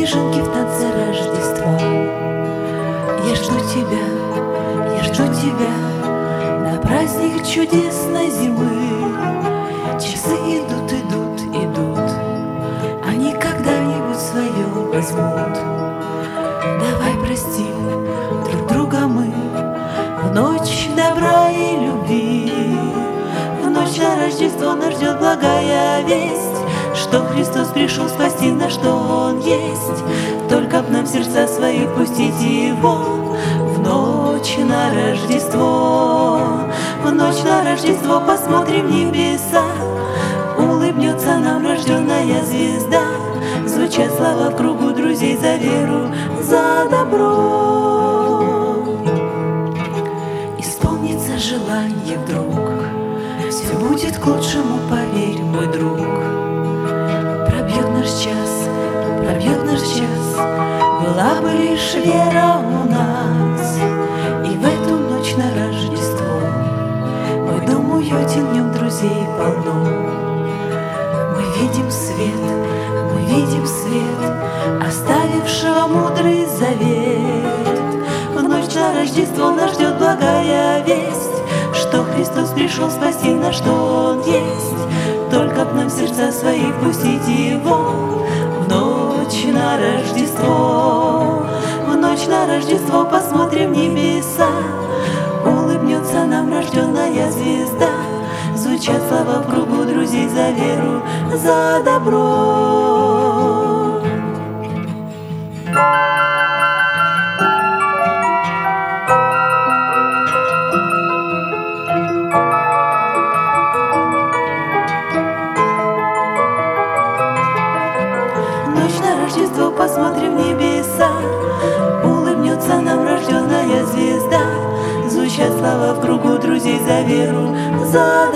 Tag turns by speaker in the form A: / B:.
A: снежинки в танце Рождества. Я жду тебя на праздник чудесной зимы. Часы идут, идут, идут, они когда-нибудь свое возьмут. Давай простим друг друга мы в ночь добра и любви. В ночь на Рождество нас ждет благая весть, что Христос пришел спасти нас, что Он есть. Только б нам в сердца свои пустить Его в ночь на Рождество. В ночь на Рождество посмотрим в небеса, улыбнется нам рожденная звезда. Звучат слова в кругу друзей за веру, за добро. Исполнится желание вдруг, все будет к лучшему, поверь, мой друг. Пробьет наш час, была бы лишь вера у нас. И в эту ночь на Рождество мой дом уютен, в нем друзей полно. Мы видим свет, оставившего мудрый завет. В ночь на Рождество нас ждет благая весть, что Христос пришел спасти нас, что Он есть. Только б нам в сердца свои пустить Его в ночь на Рождество. В ночь на Рождество посмотрим в небеса, улыбнется нам рожденная звезда. Звучат слова в кругу друзей за веру, за добро. Ночь на Рождество посмотрим в небеса, улыбнется нам рожденная звезда. Звучат слова в кругу друзей за веру, за